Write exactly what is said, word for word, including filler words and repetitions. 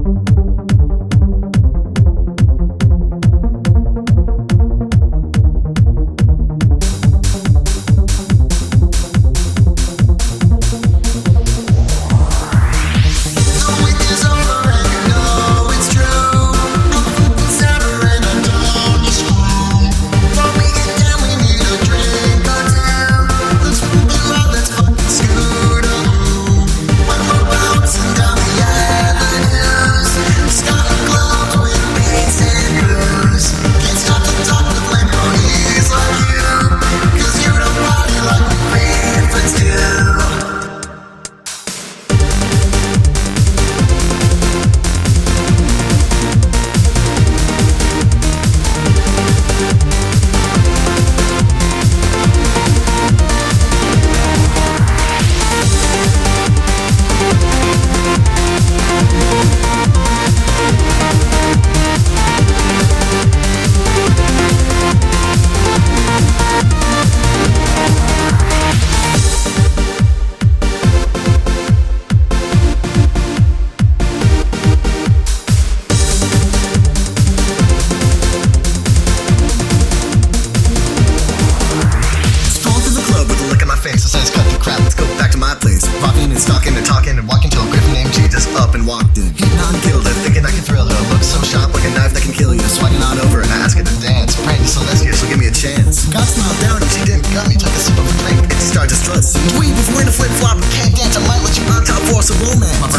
walked in, hitting on Gilda, thinking I can thrill her. Looks so sharp like a knife that can kill you. Swagging on over and I ask her to dance. Praying to Celestia, she'll give me a chance. God smiled down and she didn't gut me. Took a sip of a drink and she started to strut. Dweeb was wearing a flip flop and can't dance. I might let you on top force a romance. My